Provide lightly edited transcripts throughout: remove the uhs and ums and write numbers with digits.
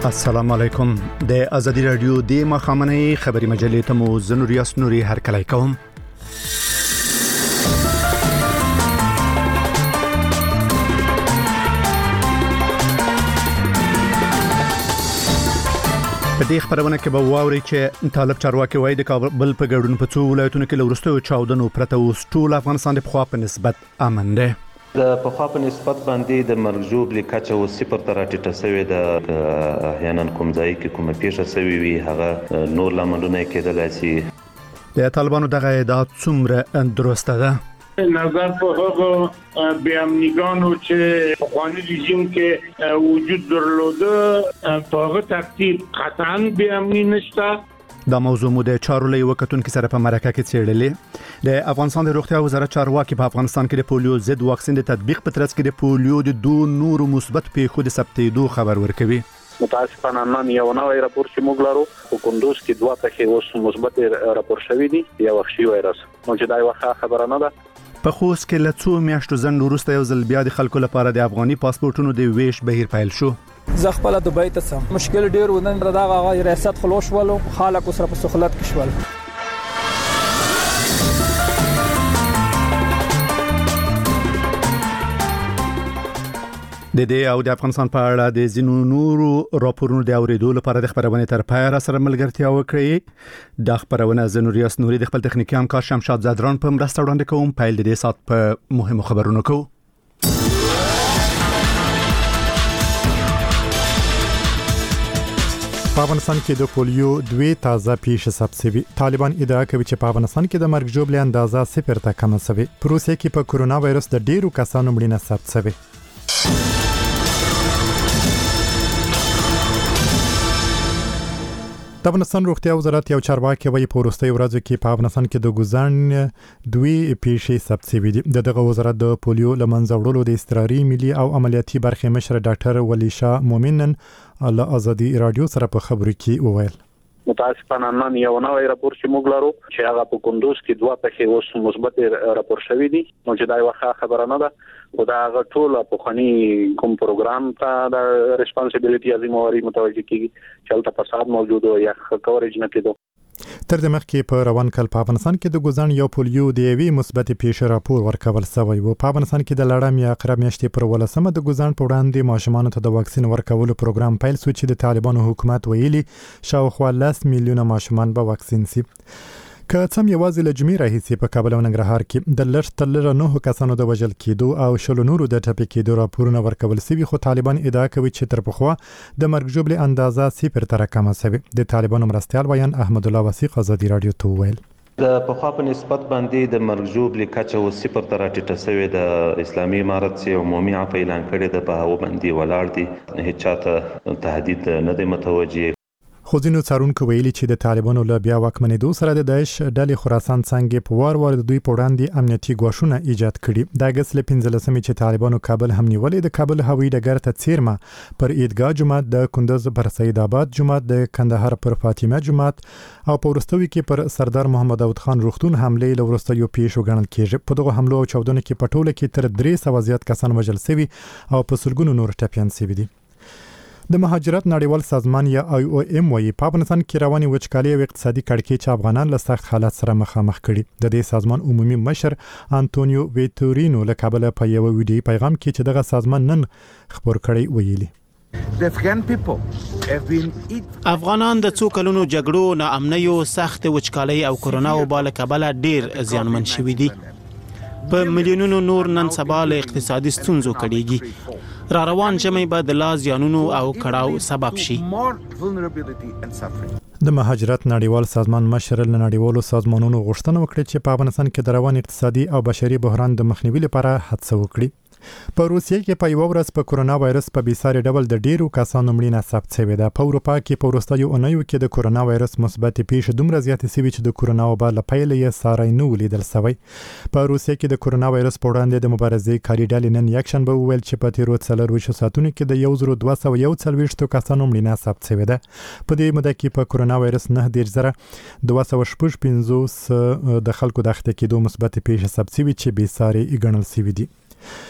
السلام علیکم. د ازادي رادیو د مخامنې خبري مجلې ته مو زنور یاس نوري هر کله کوم. په دې خبرونه کې به واوري چې طالب چارواکي وایي د کابل په ګډون په څو ولایتونو کې لورستو چاودنو پرته اوس ټول افغانستان د خوا په نسبت امن دی. د پخوا په نسبت باندې د مرګ ژوبلې کچه او صفر ته راټیټه شوې ده. احیانا کوم ځای کې کومه پیښه شوې وي هغه نور لاملونه کېدلای شي. د طالبانو دغه ادعا څومره درسته ده؟ نظر په هغه بیامنیګانو چې افغاني رژیم کې وجود درلوده په هغه ترتیب قطعا بیامنی نشته. دا موضوع مو د چارو لوی وکتونکو سره په مرکه کې څېړلې. د افغانستان د روغتیا وزارت چارواکي په افغانستان کې د پولیو ضد واکسین د تطبیق په ترڅ کې د پولیو د دوه نورو مثبت پیښو د ثبتېدو خبر ورکوي. متاسفانه نن یو نوی راپور چې موږ لرو په کندوز کې دوه پیښې اوس مثبت راپور شوې دي یا وحشي وایرس. نو چې دا یو خبره نه ده. په خوست کې له څو میاشتو ځنډ وروسته یو ځل بیا د خلکو لپاره د افغاني پاسپورتونو د ویش بهیر پیل شو. زه خپل دبي ته سم مشکل ډیر ونن دغه ریاست خلوص ولو خلک سره په سخلت کې شول. د دې او د افغانستان په اړه د زینو نورو راپورونو د اوریدو لپاره د خبرونه تر پای را سره ملګرتیا وکړئ. د خبرونه زینو ریاس نوري د خپل تخنیکی همکار شمشاد زدران په مرسته وړاندې کوم. پیل د دې سات په مهمو خبرونو کو. په افغانستان کې د پولیو دوه تازه پیښې ثبت شوي. طالبان ادعا کوي چې په افغانستان کې د مرګ ژوبلې اندازه صفر ته کمه شوې. په روسیه کې په کورونا وایرس د ډیرو کسانو مړینه ثبت شوې. د افغانستان روغتیا وزارت یو چارواکي وایي په وروستیو ورځو کې په افغانستان کې د ګوزن دوی پیښې ثبت شوي دي. دغه وزارت د پولیو لمنځه وړلو د استراري ملي او عملیاتي برخې مشر ډاکټر ولیشا مومنن له ازادي رادیو سره په خبرو کې وویل. متاسفانه نن یو نوی راپور چې موږ لرو چې هغه په کندوز کې دوه پیښې اوس مثبت راپور شوې دي. نو چې دا یو خبره نه ده. دا ټول په خني کوم پروګرام ته د ریسپانسیبিলিټي ازمواري متوجه کیږي چې البته فساد موجود او یا کوریج نه کېدو. تر دې مخکې په روان کال په افغانستان کې د ګوزن یو پولیو د یوې مثبت پیښې راپور ورکول شوی و. په افغانستان کې د لړم یا عقرب میاشتې پر 18 د ګوزن په وړاندې ماشومان ته د واکسین ورکولو پروګرام پیل شو چې د طالبانو حکومت ویلي شاوخوا 10 میلیونه ماشومان به واکسین شي. که څم یوازې له جمعې راهیسې په کابل او ننګرهار کې د لږ تر لږه 9 کسانو د وژل کېدو او 20 نورو د ټپي کېدو راپورونه ورکول شوي. خو طالبان ادعا کوي چې تر پخوا د مرګ ژوبلې اندازه صفر ته راکمه شوې. د طالبانو مرستیال بیان احمد الله وثیق ازادي رادیو ته وویل. د پخوا په نسبت باندې د مرګ ژوبلې کچه او صفر ته راټیټه شوې ده. اسلامي امارت چې عمومي عفو اعلان کړی د په هغه باندې ولاړ دي. هیڅ چاته تهدید نه دی متوجه. خو ځینو څارونکو ویلي چې د طالبانو له بیا واکمنېدو سره د داعش ډلې خراسان څنګه په وار د دوی په وړاندې امنیتي ګواښونه ایجاد کړي. د اګست له 15مې چې طالبانو کابل هم نیولې د کابل هوایي ډګر ته څیرمه پر عیدګاه جومات، د کندوز پر سید آباد جومات، د کندهار پر فاطمه جومات او په وروستیو کې پر سردار محمد داود خان روغتون حمله له وروستیو پیښو ګڼل کېږي. په دغه حملو او چاودنو کې په ټوله کې تر 300 زیات کسان وژل شوي او په سلګونو نور ټپیان شوي دي. د مهاجرت نړیوال سازمان یا IOM وایي په افغانستان کې رواني وچکالي او اقتصادي کړکېچ افغانان له سخت حالات سره مخامخ کړي. د دې سازمان عمومي مشر انټونیو ویتورینو له کابل په یو ویډیو پیغام کې چې دغه سازمان نن خبر کړی ویلي. افغانان د څو کلونو جګړو، ناامنیو، سخت وچکالي او کورونا وبا له کبله ډیر زیانمن شوي دي. په میلیونونو نور نن سبا له اقتصادي ستونزو کړيږي. را روان ژمی به د لا زیانونو او کړاو سبب شي. د مهاجرت نړیوال سازمان مشر له نړیوالو سازمانونو غوښتنه وکړه چې په افغانستان کې د روان اقتصادي او بشري بحران د مخنیوي لپاره هڅه وکړي. په روسیه کې په یو ورځ په کورونا وایرس په بیساري ډول د ډیرو کسانو مړینه ثبت شوې ده. په اروپا کې په وروستیو اونیو کې د کورونا وایرس مثبت پیښې دومره زیاتې شوې چې د کورونا وبا له پیل یې ساری نه ولیدل شوی. په روسیه کې د کورونا وایرس په وړاندې د مبارزې کاري ډلې نن یکشنبه وویل چې په تیرو 4 ساعتونو کې د 1241 کسانو مړینه ثبت شوې ده. په دې موده کې په کورونا وایرس 9255 د خلکو د اخته کېدو مثبت پیښې ثبت شوې چې بیساري ګڼل شوې دي.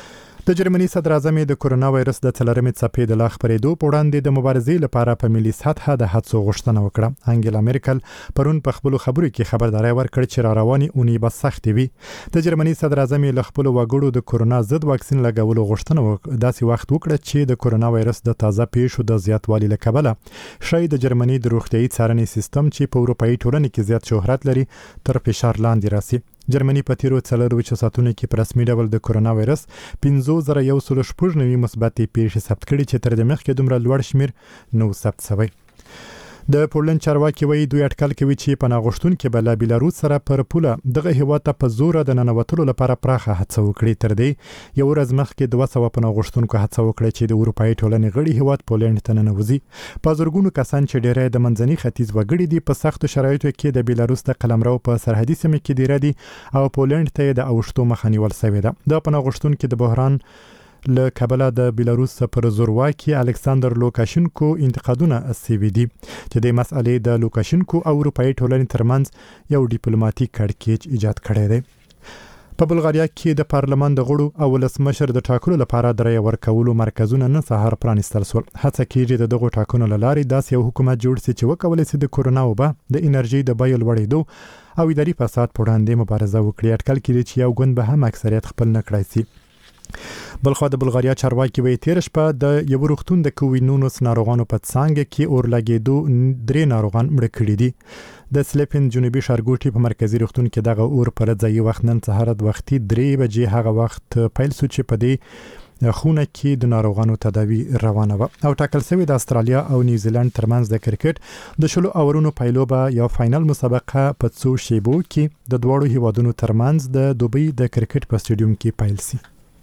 د جرمني صدر اعظم د کورونا وایرس د څلورمې څپې د لا خپرېدو په وړاندې د مبارزې لپاره په ملي سطحه د هڅو غوښتنه وکړه. انګلا میرکل پرون په خپل خبرو کې خبرداري ورکړه چې را رواني اونۍ به سخت وي. د جرمني صدر اعظم له خپل وګړو د کورونا ضد واکسین لګولو غوښتنه داسې وخت وکړه چې د کورونا وایرس د تازه پیښو د زیاتوالي له کبله شاید د جرمني د روغتيایي څارنې سیستم چې په اروپאי ټولنه کې زیات شهرت لري تر فشار لاندې راسي. جرمني په تیرو 4 ساعتونو کې په رسمي ډول د کورونا وایرس 5196 مثبتې پیښې ثبت کړي چې تر دې مخکې دومره لوړ شمیر نو ثبت شوی. د پولند چارواکي وایي دوی اټکل کوي چې پناه غوښتونکي به له بیلاروس سره پر پوله دغه هیواد ته په زور د ننوتلو لپاره پراخه هڅه وکړي. تر دې یو ورځ مخکې 200 پناه غوښتونکو هڅه وکړه چې د اروپאי ټولنې غړي هیواد پولند ته ننوځي. په زورګونو کسان چې ډېری د منځني ختیځ وګړي دي په سختو شرایطو کې د بیلاروس د قلمرو په سرحدي سیمه کې دی ردي او پولند ته د اوښتو مخه نیول شوې ده. د پناه غوښتونکو د بحران له کابل د بیلاروس پر زورواکي الکساندر لوکاشینکو انتقادونه سوي دي چې د مسئلې د لوکاشینکو او اروپאי ټولنې ترمنځ یو ډیپلوماټیک کړکېچ ایجاد کړی دی. په بلغاریا کې د پارلمان د غړو او ولسمشر د ټاکلو لپاره د رای ورکولو مرکزونه نن سهار پرانیستل شول. هڅه کیږي د دغو ټاکنو لارې داسې یو حکومت جوړ شي چې وکولای شي د کورونا وبا د انرژي د بیو لوړېدو او اداري فساد پر وړاندې مبارزه وکړي. اټکل کیږي چې یو ګوند به هم اکثریت خپل نه کړی شي. بلخو د بلغاریا چارواکي وایي تیر شپه د یو روغتون د کووینونوس ناروغانو په څنګه کې اور لګېدو 3 ناروغان مړ کړي دي. د سلیپن جنوبي ښارګوټي په مرکزی روغتون کې دغه اور پر ځای وخت نن سهار د وختي 3 بجې هغه وخت پیل شو چې په دې خونه کې د ناروغانو تداوی روانه و او ټاکل شوی د استرالیا او نیوزیلند ترمنځ د کرکټ د شلو اورونو پایلوبه یو فائنل مسابقه په څو شیبو کې د دوړو هیوادونو ترمنځ د دوبۍ د کرکټ په سټیډیوم کې پیل شي.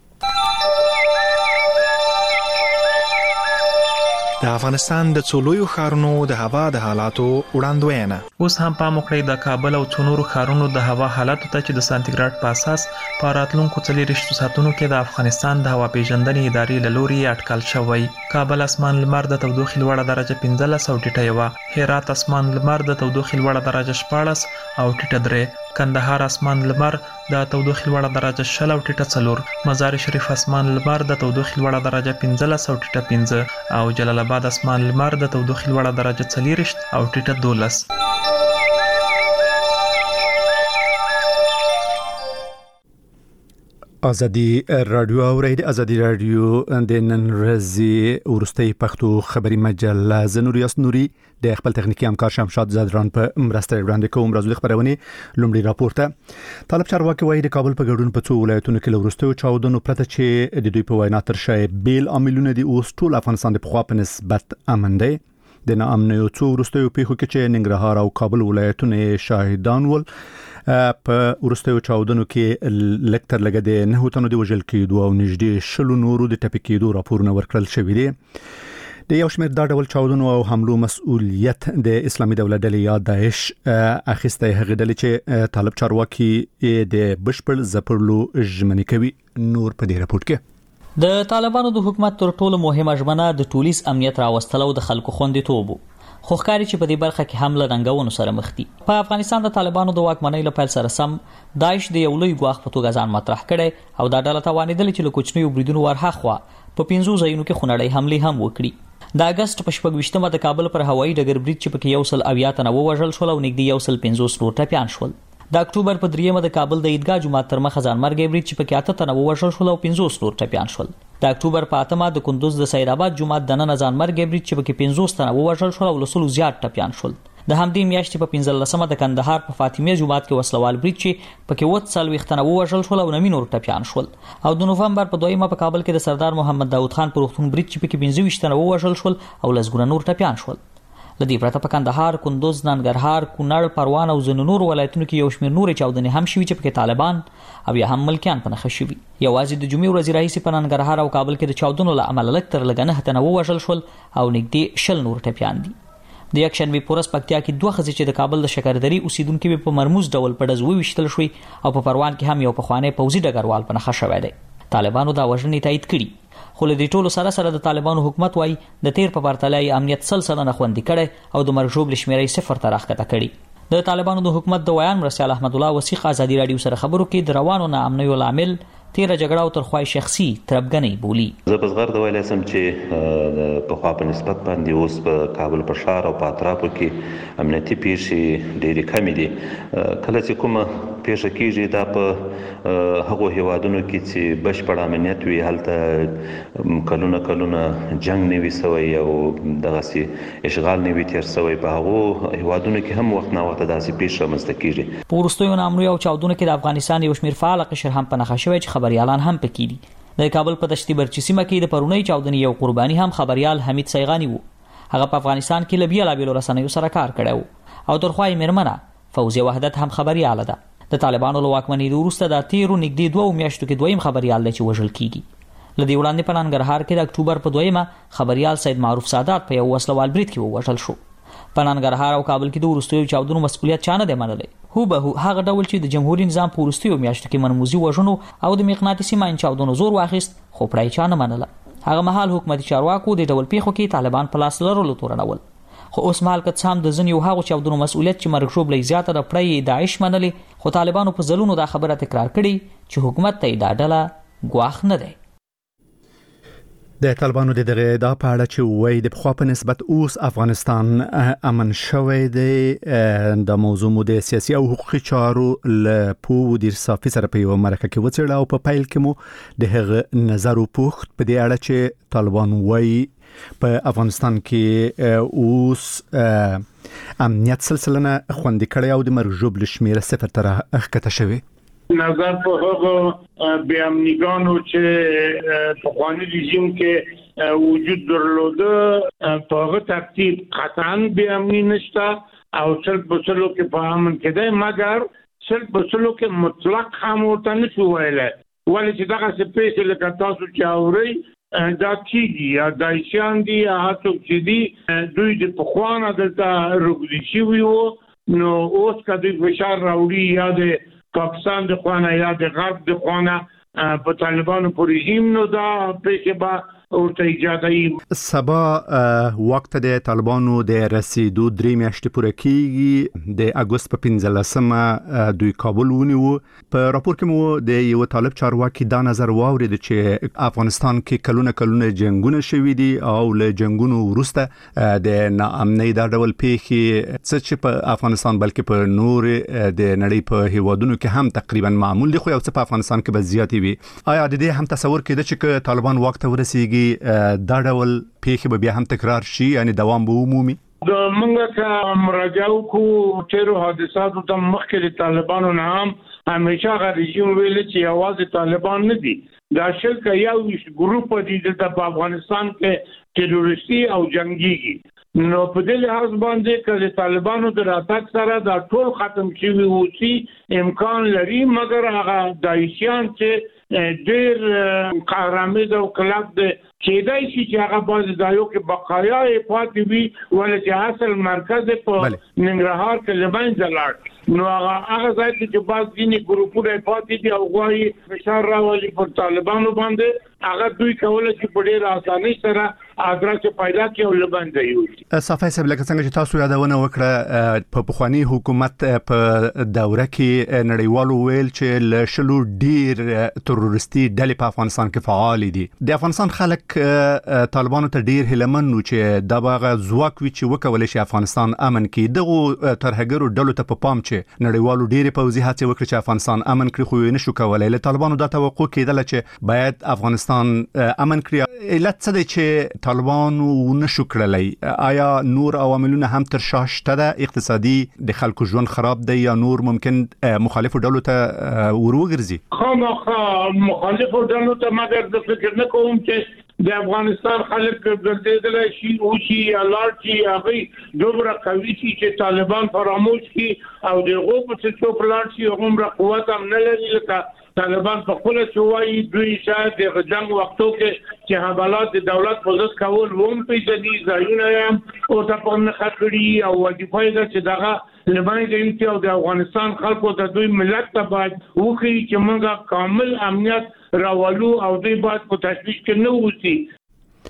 د افغانستان د څولویو ښارونو د هوا د حالاتو وړاندوینه. اوس هم پام وکړئ د کابل او څونورو ښارونو د هوا حالاتو ته چې د سانتیګراډ په اساس په راتلونکو 40 ساعتونو کې د افغانستان د هوا پیژندنې ادارې له لوري اټکل شوی. کابل اسمان لمر د تودوخې لوړه درجه 15 او ټیټه یوه، هرات اسمان لمر د تودوخې لوړه درجه 14 او ټیټه 3، کندهار اسمان لمر د تودوخې لوړه درجه 0 او ټیټه 4، مزار شریف اسمان لمر د تودوخې لوړه درجه 15 او ټیټه 5 او جلال آباد اسمان لمر د تودوخې لوړه درجه 40 او ټیټه 12. ازادي رادیو اورید ازادي رادیو د نن ورځې ورستۍ پښتو خبري مجله زنوریاس نوري د خپل تخنیکی همکار شمشاد زادران په مرسته وړاندې کوم. راځو د خبرونه لومړی راپورته. طالب چارواکي وایي د کابل په ګډون په څو ولایتونو کې ورستۍ چاودنو پرته چې د دوی په وینا تر شای بیل عاملونه دي اوس ټول افغانستان د پخوا په نسبت امن دی. د ناامنۍ او څو ورستۍ پیښو کې چې ننګرهار او کابل ولایتونه شاهدان ول په ورستۍ چاودنو کې لکتر لګه د نه تنو د وژل کېدو او نږدې شلو نورو د ټپي کېدو راپورونه ورکړل شوې دي. د یو شمېر د ډول چاودنو او حملو مسؤلیت د اسلامي دولت ډلې یا داعش اخیسته هغه ډلې چې طالب چارواکي د بشپړ زپرلو ژمنې کوي. نور په دې راپورټ کې د طالبانو د حکومت تر ټولو مهمه ژمنه د ټولیز امنیت راوستلو د خلکو خوندیتوب خو ښکاري چې په دې برخه کې حمله رنګونو سره مخ دي. په افغانستان د طالبانو د واکمنۍ له پیل سره سم داعش د یو لوی ګواښ په توګه ځان مطرح کړي او دا ډله توانېدل چې له کوچنیو بریدونو ورهاخوا په 15 ځایونو کې خونړۍ حملې هم وکړي. د اگست په 26مه د کابل پر هوایي ډګر برید چې پکې 170 تنه ووژل شول او نږدې 150 نور ټپيان شول. د اکتوبر په 3مه د کابل د عیدګاه جمعه تر مخه ځان مرګ برید چې پکې 8 تنه ووژل شول او 50 نور ټپيان شول. د اکتوبر په 8مه د کندوز د سید آباد جمعه د نن ځان مرګ برید چې پکې 50 تنه ووژل شول او لسلو زیات ټپيان شول. د همدې میاشتې په 15مه د کندهار په فاطمیه جمعه کې وسلوال برید چې پکې 40 تنه ووژل شول او 9 نور ټپيان شول. او د نوفمبر په 2مه په کابل کې د سردار محمد داود خان پر روغتون برید چې پکې 25 تنه ووژل شول او لسګونه نور ټپيان شول. لدی پرته په کندهار، کندوز، ننګرهار، کونړ، پروان او ځینو نور ولایتونو کې یو شمېر نورې چاودنې هم شوي چې پکې طالبان او یا هم ملکیان په نښه شوي. یوازې د جمعې ورځې راهیسې په ننګرهار او کابل کې د چاودنو له امله لږ تر لږه 9 تنه ووژل شول او نږدې 60 نور ټپيان دي. د یکشنبه پورس پکتیا کې 2 ښځې چې د کابل د شکردري اوسیدونکو په مرموز ډول په ډز وویشتل شوې او په پروان کې هم یو پخوانی پوځي ډګروال په نښه شوی دی. طالبانو دا وژنې تایید کړي. خو له دې ټولو سره د طالبانو حکومت وايي د تیر په پرتلای امنیت سلسله خوندي کړي او د مرګ ژوبل شمیرې 0 ته راښکته کړي. د طالبانو د حکومت د ویان مرسل احمد الله وسیق ازادي رادیو سره خبرو کې د روانو ناامنیو لامل تیر جګړه او ترخوای شخصي تربګنۍ بولی. زه بزغر د ویلای سم چې په خوا په نسبت باندې اوس په کابل په ښار او په اطرافو کې امنیتي پیښې ډېرې کمې دي. کله چې کومه پیښه کیږي دا په هغو هیوادونو کې چې بشپړ امنیت وي هلته کلونه جنگ نه وي سوی او دغسې اشغال نه وي تیر سوی. په هغو هیوادونو کې هم وخت نه وخت داسې پیښه رامنځته کیږي. په وروستیو نامنوي او چاودنو کې د افغانستان یو شمېر فعال قشر هم په نښه شوی چې خبريالان هم پکې دي. د کابل په دشتي برچی سیمه کې د پرونی چاودنې یو قرباني هم خبريال حمید سیغانی وو. هغه په افغانستان کې لبیا لابل رسنیو سره کار کړو او ترخوای مرمنه فوزي وحدت هم خبريال ده. د طالبانو له واکمنۍ وروسته د تیرو نږدې 2 میاشتو کې دویم خبريال دی چې وژل کیږي. لدی وړاندې په ننګرهار کې د اکتوبر په 2مه خبريال سید معروف سادات په یو وسلوال برید کې وژل شو. په ننګرهار او کابل کې د وروستیو چاودنو مسؤلیت چا نه دی منلی. هو به هغه ډول چې د جمهوریت نظام په وروستیو میاشتو کې منموزي وژنو او د مغناطیسي ماین چاودنو زور واخیست خو پړای چا نه منله. هغه مهال حکومتي چارواکو د ډول پیښو کې طالبان په لاس لرلو تورنول. خو اوس مهال که څه هم د ځینو هغو چاودنو مسؤلیت چې مرګ ژوبلې زیاته د پړای داعش منلي خو طالبانو په ځلونو دا خبره تکرار کړي چې حکومت ته دا ډله ګواښ نه دی. د طالبانو د دغه دا په اړه چې وایي د خوا په نسبت اوس افغانستان امن شوی دی. د موضوع مو د سیاسي او حقوقي چارو له پوو ډیر صافي سره په یو مرکه کې وڅېړه او په پیل کې مو د هغه نظر وپوښت په دې اړه چې طالبان وایي په افغانستان کې اوس امنیت سلسله خوندي کړی او د مرګ ژوبل شمیره 0 ته راښکته شوی. نظر په هغه بیامنیګانو چې په خواني رژیم کې وجود درلوده په هغه ترتیب قطعا بیامنی نشته او څل په څلو کې په امن کې ده مګر څل په څلو کې مطلق هم ورته نشو ویلای. ولې چې دغه سپیس لکه تاسو چې اوري دا کیږي یا دایشان دي یا هڅو چې دي دوی د پخوانه دلته رګدي شوي وو نو اوس کدی فشار راوړي یا د پاکستان د خوانه یا د غرب د خوانه په طالبانو پر رژیم نو دا پیښه به ورته اجازه سبا وخت د طالبانو د رسیدو 3 میاشتې پوره کیږي. د اگست په 15مه دوی کابل ونیو. په راپور کې مو د یو طالب چارواکي دا نظر واورید چې افغانستان کې کلونه جنگونه شوي دي او له جنگونو وروسته د ناامنۍ دا ډول پیښې چې په افغانستان بلکې په نور د نړۍ په هیوادونو کې هم تقریبا معمول دي خو یو څه په افغانستان کې به زیاتې وي. آیا د دې هم تصور کېده چې طالبان وخت ورسیږي دا ډول پیښې به بیا هم تکرار شي یعنی دوام به عمومي؟ موږ که مراجعه کو تیرو حادثاتو ته مخکې د طالبانو نه هم همیشه غا رژیم ویل چې یوازې طالبان نه دي دا شل یو ګروپ دي د افغانستان کې تروریستي او جنگي. نو په دې لحاظ باندې چې د طالبانو د راتګ سره دا ټول ختم شي وو امکان لري مګر هغه دایشان چې ډېر قهرامید او کلک د کېدای شي چې هغه باز دایو کې بقایا پاتې وي ولې چې اصل مرکز په ننګرهار کې لمنځه لاړ نو هغه ځای چې باز دیني ګروپونه پاتې دي او غواړي فشار راولي پر طالبانو باندې هغه دوی کولای شي په ډېر اسانۍ سره ادرس پیدا کړي او لمنځه یوسي. صافي صاحب لکه څنګه چې تاسو یادونه وکړه په پخوانی حکومت په دوره کې نړیوالو ویل چې له شلو ډیر تروریستي ډلې په افغانستان کې فعال دي. د افغانستان خلک طالبانو ته ډیر هلمن نو چې د باغ ځواک وی چې وکول شي افغانستان امن کې دغه ترهګرو ډلو ته په پام چې نړیوالو ډیر پوځي هڅې وکړي چې افغانستان امن کړي خو نه شو کولای. له طالبانو دا توقع کېدل چې باید افغانستان امن کړي. علت څه دی چې طالبانو نشو کړلای؟ آیا نور عواملونه هم تر شا شته ده؟ اقتصادي د خلکو ژوند خراب دی یا نور ممکن مخالفو ډلو ته وروګرځي؟ خامخا مخالفو ډلو ته مګر د فکر نه کوم چې د افغانستان خلک ګرځیدل شي او شي الارت شي هغه دومره قوي شي چې طالبان فراموش کی او دغه په څه په لاړ شي عمره قوت هم نه لري لکه طالبان په خپل شوای دوی شاید د جنگ وختو کې چې حملات د دولت په ضد کول ووم پیژني ځایونه او تاسو نه خاطري او وظیفه ده چې دغه لمنې د امتیاز د افغانستان خلکو ته دوی ملت ته باید وکړي چې موږ کامل امنیت راولو او دوی باید په تشویش کې نه وسی.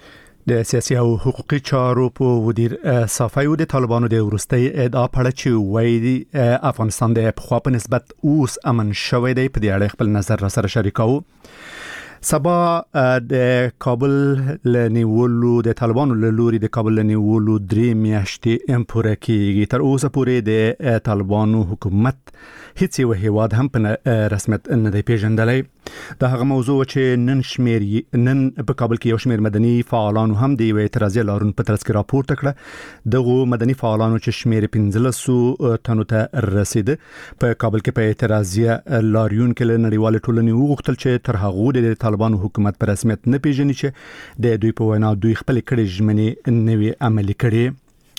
د سیاسي او حقوقي چارو په ودیر صافیو د طالبانو د ورستۍ ادعا پړه چې وایي افغانستان د پخوا په نسبت اوس امن شوی دی په دې اړه خپل نظر را سره شریکاو. سبا د کابل لنیولو د طالبانو له لوري د کابل لنیولو 3 میاشتې پوره کیږي. تر اوسه پورې د طالبانو حکومت هیڅ یو هیواد هم په رسمیت نه دی پیژندلی. دا هغه موضوع چې نن په کابل کې یو شمېر مدني فعالانو هم د یو اعتراضي لارون په ترڅ کې راپورته کړه. دغه مدني فعالانو چې شمېر 1500 تنو ته رسید په کابل کې په اعتراضي لاریون کې له نړیوال ټولنې وغوښتل چې تر هغه د طالبانو حکومت په رسمیت نه پیژني چې د دوی په وینا دوی خپل کړي ژمنې نوي عملي کړي.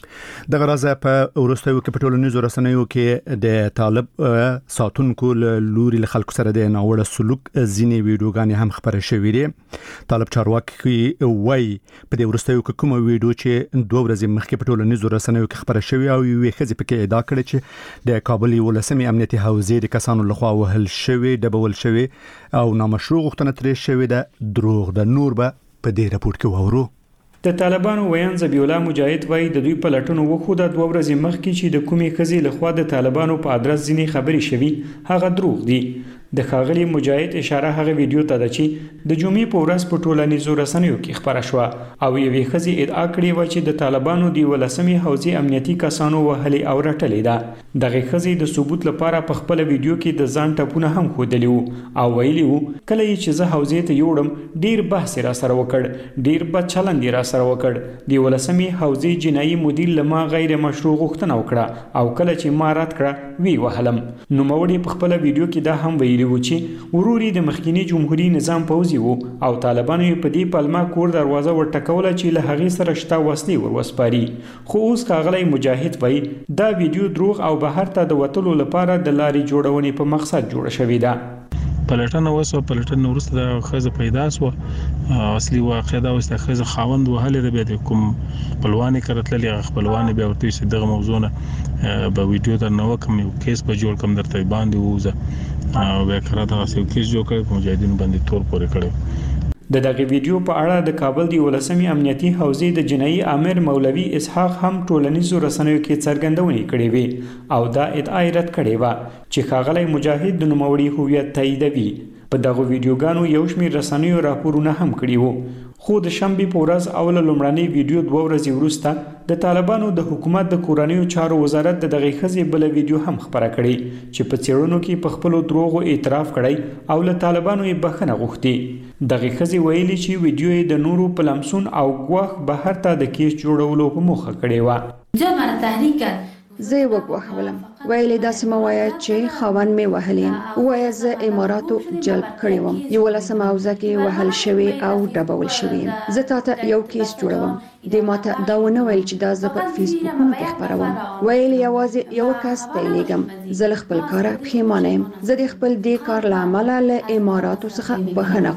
د غرض په ورستیو کې په ټولنیزو رسنیو کې د طالب ساتونکو لوري له خلکو سره د ناوړه سلوک ځینې ویډیوګانې هم خبرې شوې دي. طالب چارواکي وایي په دې ورستیو کې کومه ویډیو چې 2 ورځې مخکې په ټولنیزو رسنیو کې خبرې شوې او یوې ښځې پکې ادعا کړې چې د کابل 11 امنیتي حوزې د کسانو لخوا وهل شوې ډبول شوې او نامشروع غوښتنه ترې شوې ده دروغ ده. نور به په دې راپور کې وورو. د طالبانو ویان ذبیح الله مجاهد وایي د دوی په لټونو وخوده 2 ورځې مخکې چې د کومې ښځې لخوا د طالبانو په ادرس ځینې خبرې شوي هغه دروغ دي. د ښاغلي مجاهد اشاره هغه ویډیو ته ده چې د جمعې په ورځ په ټولنیزو رسنیو کې خبره شوه او یوې ښځې ادعا کړې وه چې د طالبانو د 11 حوزې امنیتي کسانو وهلې او رټلې ده. دغه ښځې د ثبوت لپاره په خپل ویډیو کې د ځان ټپونه هم ښودلي وو او ویلي وو کله چې زه حوزې ته یوړم ډیر بحث را سره وکړ، ډیر بد چلند را سره وکړ. د 11 حوزې جنایي مدیر لما غیر مشروع غوښتنه وکړه او کله چې ما رد کړه وی وهلم. نوموړي په خپل ویډیو کې دا هم ویلي و چې وروري د مخکینی جمهوریت نظام پوځي وو او طالبانو په دې پلمه کور دروازه ورټکوله چې له هغې سره شته وسلې ورسپاري. خو اوس ښاغلی مجاهد وایي دا ویډیو دروغ او بهر ته د وتلو لپاره د لارې جوړونې په مقصد جوړه شوې ده. پلټنه وسو، پلټنه وروسته د ښځه پیدا شوه. اصلي واقع دا اوس د ښځه خاوند وهلې ده، بیا د کوم خپلوانې کره تللې هغه خپلوانې بیا ورته چې دغه موضوع نه به ویډیو درنه وکړم، یو کیس به جوړ کړم درته باندې ووځه او بیا کره دغسې یو کیس جوړ کړی په مجاهدینو باندې تور پورې کړی. د دغه ویډیو په اړه د کابل د 11 امنیتي حوزې د جنایي امر مولوي اسحاق هم ټولنیزو رسنیو کې څرګندونې کړې وې او دا ادعا رد کړې وه چې ښاغلی مجاهد د نوموړي هویت تاییدوي. په دغه ویډیوګانو یو شمېر رسنیو راپورونه هم کړي وو. خو د شنبې په ورځ اوله لومړنۍ ویډیو 2 ورځې وروسته د طالبانو د حکومت د کورنیو چارو وزارت د دغې ښځې بله ویډیو هم خپره کړې چې په څېړنو کې په خپلو دروغو اعتراف کړی او له طالبانو یې بخښنه غوښتې. دغې ښځې ویلي چې ویډیو یې د نورو په لمسون او ګواښ بهر ته د کیس جوړولو په موخه کړې وه. جان مانا تحریک کرد. زه یې وګواښولم، ویلې داسې مه وایه چې خاوند مې وهلی یم، ووایه زه اماراتو جلب کړی وم، 11 حوزه کې وهل شوی او ډبول شوی یم، زه تاته یو کیس جوړوم. دې ماته دا ونه ویل چې دا زه په فیسبوکونو کې خپروم، ویل یوازې یو کس ته یې لیږم، زه له خپل کاره پښیمانه یم، زه د خپل دې کار له امله له اماراتو څخه بخښنه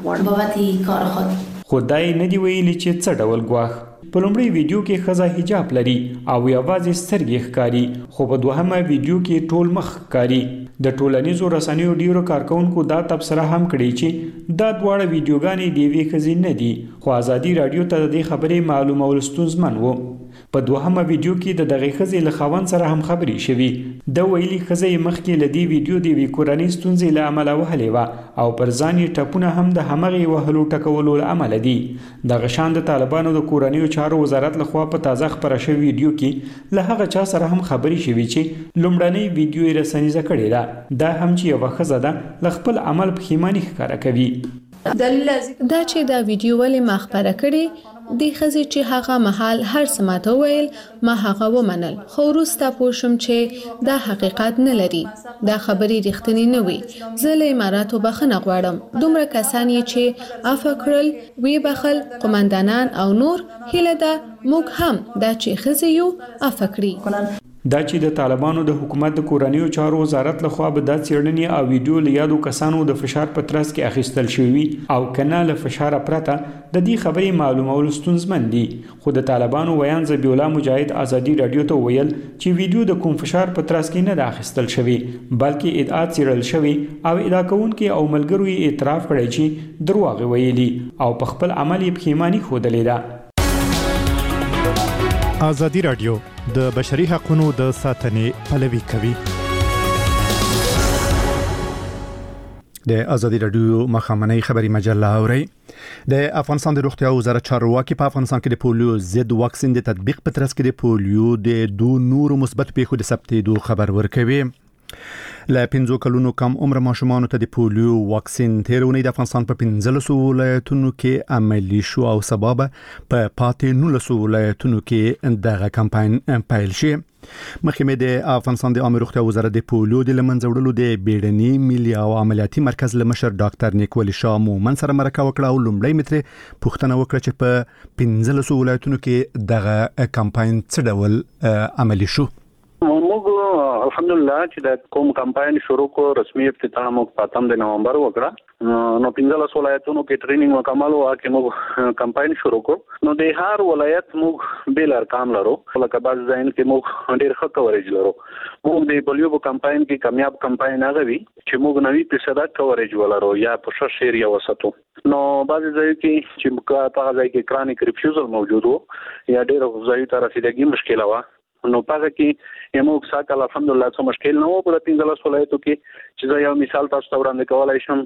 غواړم. خو دا یې نه دي ویلي چې څه ډول ګواښ. په لومړۍ ویډیو کې ښځه حجاب لري او یوازې سترګې ښکاري، خو په دوهمه ویډیو کې ټول مخ ښکاري. د ټولنیزو رسنیو ډیرو کارکونکو دا تبصره هم کړې چې دا دواړه ویډیوګانې د یوې ښځې نه دي، خو ازادي راډیو ته د دې خبرې معلومول ستونزمن و. په دوهمه ویډیو کې د دغې ښځې له خاوند سره هم خبرې شوي. د ویلي ښځه یې مخکې له دې ویډیو د یوې کورنۍ ستونزې له امله وهلې وه او پر ځان یې ټپونه هم د همغې وهلو ټکولو له امله دي. دغه شان د طالبانو د کورنیو چارو وزارت لخوا په تازه خپره شوې ویډیو کې له هغه چا سره هم خبرې شوي چې لومړنۍ ویډیو یې رسنیزه کړې ده. دا هم چې یوه ښځه ده له خپل عمل پښیماني ښکاره کوي. دا چې دا ویډیو ولې ما خپره کړې د ښځې چې هغه مهال هر څه ماته وویل ما هغه ومنل، خو وروسته پوه شوم چې دا حقیقت نه لري، دا خبرې رښتینې نه وي. زه له اماراتو بخښنه غواړم. دومره کسان یې چې عفو کړل، ویې بخښل، قومندانان او نور، هیله ده موږ هم دا چې ښځې یو عفو کړي. دا چې د طالبانو د حکومت د کورنیو چارو وزارت لخوا به دا څېړنې او ویډیو له یادو کسانو د فشار په ترڅ کې اخیستل شوي او کنه له فشاره پرته د دې خبرې معلومول ستونزمن دي. خو د طالبانو ویان ذبیح الله مجاهد ازادي راډیو ته ویل چې ویډیو د کوم فشار په ترڅ کې نه ده اخیستل شوی، بلکې ادعا څېړل شوی او ادعا کوونکي او ملګرو یې اعتراف کړی چې دروغ ویلي او په خپل عمل یې پښیماني ښودلې ده. ازادي رادیو د بشري حقوقو د ساتنې پلوي کوي. د ازادي رادیو مخامنۍ خبري مجله اوري. د افغانستان د روغتیا وزارت چارواکي په افغانستان کې د پولیو ضد واکسین د تطبیق په ترڅ کې د پولیو د دوه نورو مثبت پیښو د ثبتېدو خبر ورکوي. له 5 کلونو کم عمر ماشومان ته د پولیو واکسین تیرونی د افغانستان په 15 ولایتونو کې عملی شو او سبب په پاتې 19 ولایتونو کې دغه کمپاین پیل شي. مخکې د افغانستان د عامه روغتیا وزارت د پولیو د لمنځه وړلو د بیړني ملي او عملیاتي مرکز لمشر ډاکټر نیکولي شاه مومن سره مرکه وکړه او لومړی متر پوښتنه وکړه چې په 15 ولایتونو کې دغه کمپاین څه ډول عملی شو. موږ الحمدلله چې د کوم کمپاین شروع کو رسمي افتتاح موږ په 8 د نومبر وکړه. نو 15 ولایتونو کې ټریننګ مکمل او کې موږ کمپاین شروع کو. نو د هر ولایت موږ بیل ارقام لرو، لکه بعض ځایونه کې موږ ډېر ښه کوریج لرو. موږ د پولیو په کمپاین کې کامیاب کمپاین هغه وی چې موږ 90% کوریج ولرو یا په ښه شیر یا وساتو. نو بعض ځایونه کې چې موږ په هغه ځای کې کرانیک ریفیوزل موجود وو یا ډېر ځایونه ته رسیدګي مشکله وه. نو پاره کې موږ ساکل الحمدلله څه مشکل نه وو په 15 ولایتو کې. چې زه یو مثال تاسو ته وړاندې کولای شم،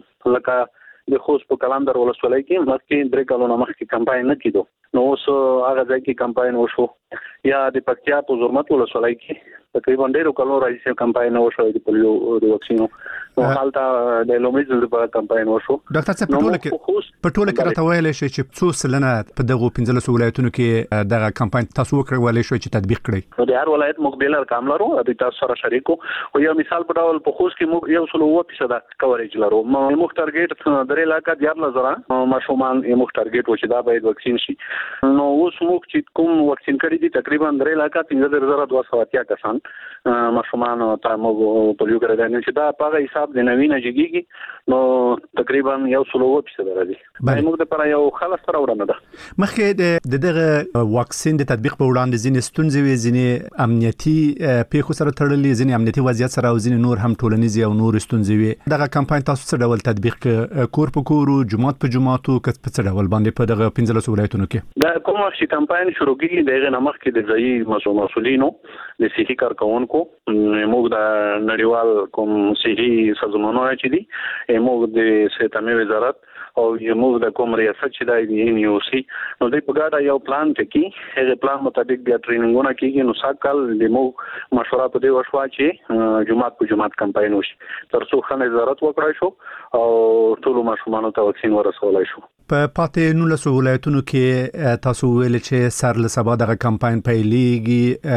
لکه د خوست په کلندر ولسوالۍ کې مخکې 3 کلونه مخکې کمپاین نه کیدو، نو اوس هغه ځای کې کمپاین وشو. یا د پکتیا په زرمت ولسوالۍ کې تقریبا 1.5 کلونو راځي کمپاین وشو د پولیو د واکسینو. نو حالته د لومړي ځل په کمپاین وشو. ډاکټر صاحب په ټوله کې راته ویل شي چې څو سلنه په دغه 15 ولایتونو کې دغه کمپاین تاسو وکړولای شئ چې تطبیق کړئ؟ نو د هر ولایت مقبل ارقام لرو، د تاسو سره شریکو. او یو مثال په ډول په خوست کې موږ 100% کوریج لرو. موږ ټارګټ درې لاکه 14,000 ماشومان موږ ټارګټ و چې دا باید واکسین شي. نو اوس موږ چې کوم واکسین کړی دي تقریبا 3 لاکه 15,200 کسان ماشومان ته موږ پولیو کړی دي چې دا په حساب د نوینه جګیږي. نو تقریبا 100% راځي. موږ د پر یو خلاص سره ورنه ده. مخکې دغه واکسین د تطبیق په وړاندې ځینې ستونزې وي، ځینې امنیتي پیښو سره تړلې، ځینې امنیتي وضعیت سره او ځینې نور هم ټولنیز او نور ستونزې وي. دغه کمپاین تاسو څه ډول تطبیق کور په کور او جماعت په جماعتو کې په څه ډول باندې په دغه 15 ولایتونو کې دا کوم چې کمپاین شروع کیږي دغه نمخ کې د ځای مسؤلینو د صحي کارکونکو موږ د نړیوال کوم صحي سازمانونو چې دي موږ د صحت وزارت او موږ د کوم ریاست چې د NUC نو د پګاډه یو پلان ټکی هغه پلان مطابق بیا ټریننګونه کیږي. نو ساکل د موږ مشوره په دې وشوا چې جماعت په جماعت کمپاین وشي ترڅو خنه وزارت وکړای شو او ټول ماشومان ته واکسین ورسولای شو. په پاتې 19 ولایتونو کې تاسو ویل چې سر له سبا دغه کمپاین پیلېږي،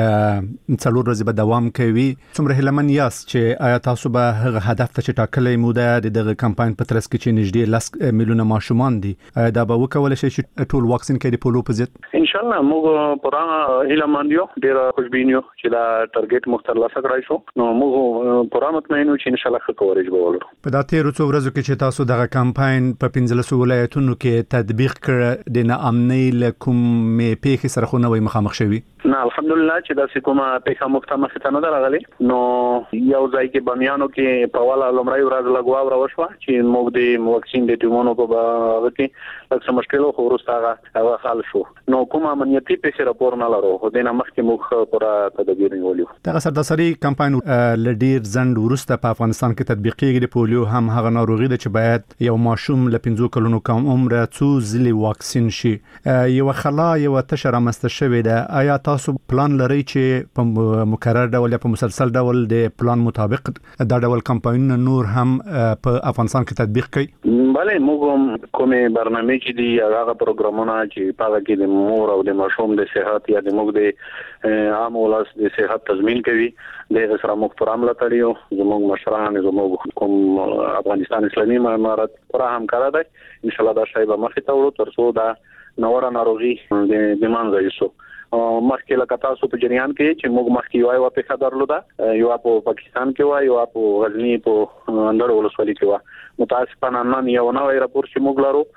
4 ورځې به دوام کوي. څومره هیلمن یاست چې آیا تاسو به هغه هدف ته چې ټاکلې موده دغه کمپاین په ترڅ کې چې نږدې 10 میلیونه ماشومان دي دا به وکولای شي چې ټول واکسین کړي په لوپ ضد؟ ان شاء الله موږ پرانه هیلمن یو ډیر خوشبینیو چې دا ټارګټ مختلفه کړای شو. نو موږ پرانه مطمئنو چې ان شاء الله کوریج به ولرو. په دا 13 ورځو کې چې تاسو دغه کمپاین په 15 ولایتونو کې تطبیق کړ د ناامنۍ لکم پیښې سره خو نه وي مخامخ شوي؟ نه الحمدلله چې دا کومه پیښه مختمخ ته نه راغلي. نو یو ځای کې بمیانو کې په والا لمړی ورځ لګوا وروښوا چې موږ د واکسین د ټیمونو په باغ کې لکه مشکل خو ورسته هغه حل شو. نو کومه امنیتي پیښه راپور نه لرو، خو د نامخ کې موږ پورا تدابیر نیولیو. دغه سرتاسري کمپاین لډیر زند ورسته په افغانستان کې تطبیقیږي. د پولیو هم هغه ناروغي ده چې باید یو ماشوم له 15 کلونو کم عمر څو ځلې واکسین شي. یو خلا یو تشره مستشوي ده. آیا تاسو پلان لرئ چې په مکرر ډول یا په مسلسل ډول د پلان مطابق دا ډول کمپاینونه نور هم په افغانستان کې تطبیق کړئ؟ بله موږ کومه برنامه چې دی هغه پروګرامونه چې په هغه کې د مور او د ماشوم د صحت یا د موږ د عام ولس د صحت تضمین کوي د سره موږ پرام لټړیو. زموږ مشران زموږ کوم افغانستان اسلامي امارت پر همکار دی. ان شاء الله دا شی به مخې ته وړو ترڅو دا نوره ناروغي د منځه یوسو. مخکې لکه تاسو په جریان کې چې موږ مخکې یو پیښه درلوده، یو په پاکستان کې و، یو په غزنی په اندر ولسوالۍ کې و. متاسفانه نن یو نوې راپور چې موږ لرو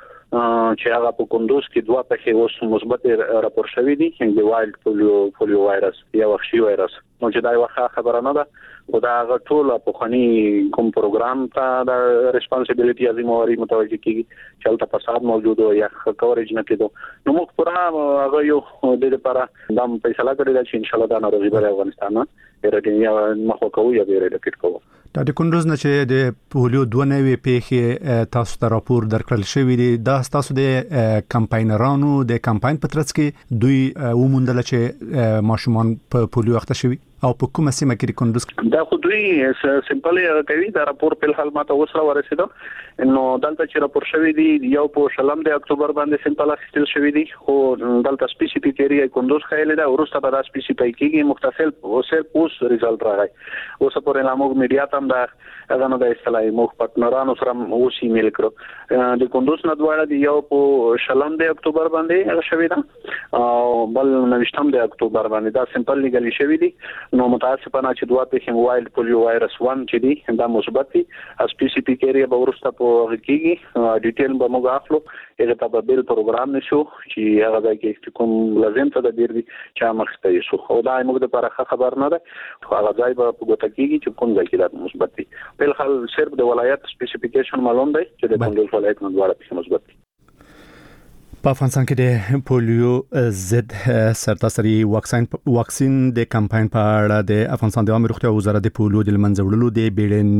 چې هغه په کندوز کې 2 پیښې اوس مثبت راپور شوې دي د وایلډ پولیو وایرس یا وحشي وایرس. نو چې دا یو ښه خبره نه ده او دا ټول په خني کوم پروګرام ته د ریسپانسیبিলিټي ازمواري متوجه کیږي چې البته فساد موجود او یا کورج نه کېدو نو موږ پورا هغه یو د لپاره د فیصله کړی چې ان شاء الله دا ناروغي به افغانستان ډیره مخه کوي یا ډیره ډکټ کوي د کندوز نه چې د پولیو 2 نوې پیښې تاسو ته راپور درکړل شوی دی دا تاسو د کمپاینرانو د کمپاین په ترڅ کې دوی وموندل چې ماشومان په پولیو اخته شوی او په کومه سیمه کې د کندوز دا خو دوی سمپل کوي دا راپور په حال ماته وسره ورسېدو نو دلته چې راپور شوی دی یو په شلم د اکتوبر باندې سمپل اخیستل شوی دی خو دلته سپیسیفیک ایریا کندوز خایل دا ورسته به دا سپیسیفیک کیږي مختصر او صرف اوس ریزلټ راغی اوس په اعلانو میډیا ته دا اغه نه د اصطلاحي مخ پټنرانو سره اوس ایمیل کړو د کندوز نه دواړه دی یو په شلم د اکتوبر باندې هغه شوی دا او بل نوښتم د اکتوبر باندې دا سمپل لګلی شوی دی نو متاسفانه چې دوه په موبایل پولیو وایرس 1 چې دی دا مثبت دي سپیسیفیک ایریا به ورسته په حقیقي ډیټیل به موږ اخلو هغه ته به بیل پروګرام نشو چې هغه د کې کوم لازم ته د بیر دي چې مخته شو او دا موږ د لپاره خبر نه ده هغه ځای به په ګوته کېږي چې کوم ځای کې دا مثبت دي په حال صرف د ولایت سپیسیفیکیشن معلوم دی چې د کندوز ولایت نه دواړه مثبت دي په افغانستان کې د پولیو ضد سرتاسري واکسین د کمپاین په اړه د افغانستان د عامه روغتیا وزارت د پولیو د منځ وړلو د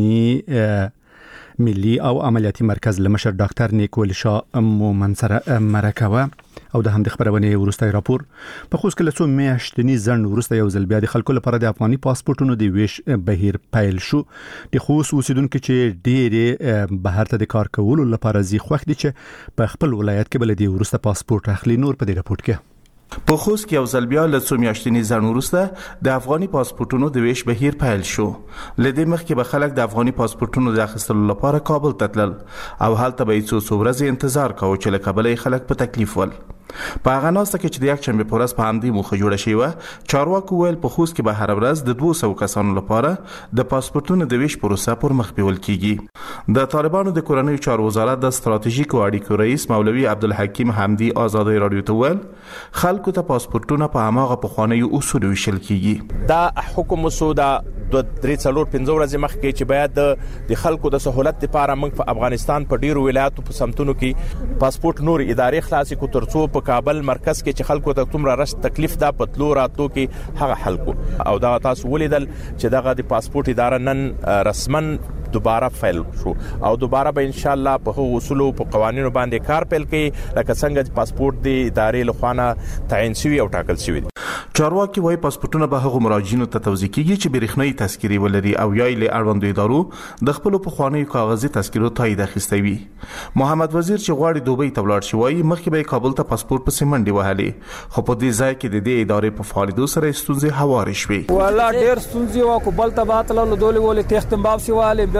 بیړني ملي او عملیاتي مرکز لمشر ډاکټر نیکول شاه مومن سره مرکه او د همدغه خبرونه ورسته راپور په خوښ کله څو میاشتنی ځند ورسته یو ځل بیا د خلکو لپاره د افغاني پاسپورتونو د ویش بهیر پیل شو د خوښ اوسیدونکو چې ډېر بهر ته د کار کولو لپاره زی خوښ دي چې په خپل ولایت کې بل دی ورسته پاسپورت اخلي نور په دې راپورټ کې په خوست کې یو ځل بیا له څو میاشتنی ځند وروسته د افغاني پاسپورتونو د ویش بهیر پیل شو لدې مخکې به خلک د افغاني پاسپورتونو د اخیستلو لپاره کابل ته تلل او هلته به څو ورځې انتظار کاوه چې له کابل خلک په تکلیف ول په هغه ناسته کې چې د یک شنبه په ورځ په همدې موخه جوړه شوې چارواکو ویل په خوست کې به هر ورځ د 200 کسانو لپاره د پاسپورتونو د ویش پروسه پر مخ بیول کیږي د طالبانو د کورنیو چارو وزارت د ستراتیژیکو اړیکو رئیس مولوي عبدالحکیم حمدي آزادۍ رادیو ته ویل خلکو ته پاسپورتونه په هغه پخوانیو اصول ویشل کیږي دا حکم مسوده د 3-4-5 ورځې مخکې چې باید د خلکو د سہولت لپاره موږ په افغانستان په ډیرو ولایتو په سمتونو کې پاسپورت نور ادارې خلاصې کو ترڅو په کابل مرکز کې چې خلکو ته تومره رس تکلیف دا پتلو راتو کې هغه حل کو او دا تاسو ولیدل چې دغه د پاسپورت اداره نن رسمن دوباره فعال شو او دوباره به ان شاء الله په اصول او په قوانینو باندې کار پیل کړي لکه څنګه چې پاسپورت د ادارې لخوا تعین شوی او ټاکل شوی چارواکي وايي پاسپورتونه به هغه مراجعینو ته توزیع کیږي چې برېښنايي تذکرې ولري او یا له اړوندو ادارو د خپل پخوانیو کاغذي تذکرو تایید اخیستی وي محمد وزیر چې غواړي دوبۍ ته ولاړ شي وايي مخکې به کابل ته پاسپورت په سیمنډي وهلي خو په دې ځای کې د دې ادارې په فعالیتو سره ستونزې هوارې شوې ولا ډېر ستونزې او کوبل ته باتلو دولي ولې تختم باب سی والي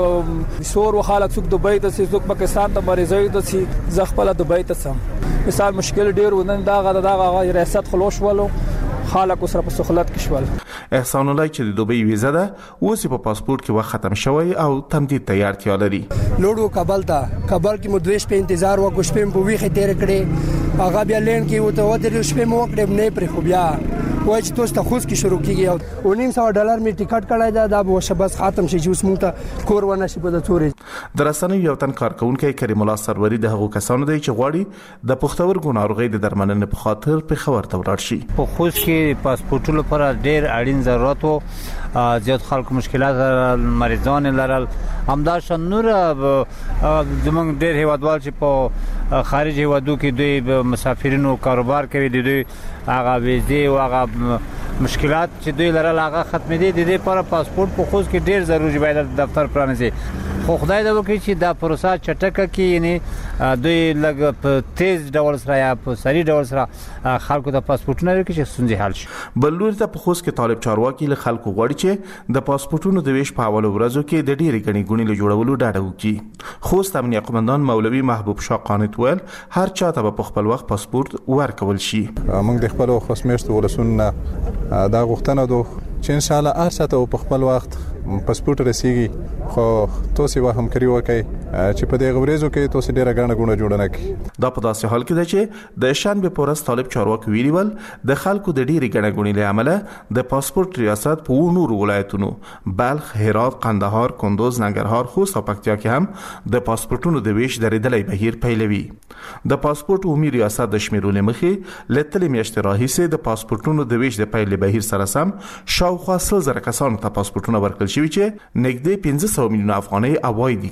بل سور وخالق څوک دوبۍ ته څوک پاکستان ته مریضي د سي زغپله دوبۍ ته سم مثال مشکل ډېر ونن دا ریاست خلوص ولو خلک سره په سہولت کې شول احسان الله چې د دوبۍ ویزه ده اوس په پاسپورت کې وخت ختم شوی او تمدید تیارتیا لري لوړو کابل کې مو 2 شپې انتظار وکړو شپې په ویخه تیر کړې هغه بیا لین کې وته ودرې شپې مو وکړې نه پرې خو بیا وای چې تاسو ته خوښ کی شروع کیږي او $900 می ټیکټ کړای دا به شبس ختم شي چې اوس مونږ ته کور ونه شي په تورې درسنه یو تن کارکونکو کریم الله سروری د هغو کسانو دی چې غواړي د پښتورګو ناروغي د درملنې په خاطر په خبر ته ولاړ شي په خوښ کې پاسپورتونو لپاره ډېر اړین ضرورت وو زیات خلک مشکلات مریضان لرل همداشان نور زمونږ ډېر هیوادوال چې په خارج هیوادو کې دوی مسافرینو کاروبار کوي دوی هغه ویزه او هغه مشکلات چې دوی لرل هغه ختمې دي د دې لپاره پاسپورت په خوښ کې ډېر ضروري باید دفتر پرانځي خو خدای دا وکړي چې دا پروسه چټکه کې یعنی دوی لګ په تیز ډول سره یا په سری ډول سره خلکو د پاسپورتونو لري چې ستونزې حل شي بلور ته په خوښ کې طالب چارواکي له خلکو غواړي چې د پاسپورتونو د ویش په اول ورځو کې د ډېری غني ګونې له جوړولو ډاډه وکړي خوست امنیه قومندان مولوي محبوب شاه قانت ویل هر چاته په خپل وخت پاسپورت ورکول شي موږ د خپل خوشمشت ولسونه دا غوښتنه دوه چې ان شاء الله هر چاته په خپل وخت پاسپورت رسیږي خو تاسو به همکاري وکړئ چې په دې غوړېزو کې توسې ډیره غاڼه غونه جوړ نه کی. دا په داسې حال کې ده چې د شنبه پورس طالب چارواکي ویلول د خلکو د ډیری غاڼه غونې له عمله د پاسپورت ریاست په نور ولایتونو بلخ، هرات، قندهار، کندوز، ننګرهار، خوست او پکتیا کې هم د پاسپورتونو د ویش درېدلې بهیر پیلوي. د پاسپورت عمومي ریاست د شمیرولو مخې لته میاشتې راهیسې د پاسپورتونو د ویش د پیل بهیر سره سم شاوخوا 3000 کسانو ته پاسپورتونه ورکړل شوي چې نږدې 1500 میلیون افغانۍ عواید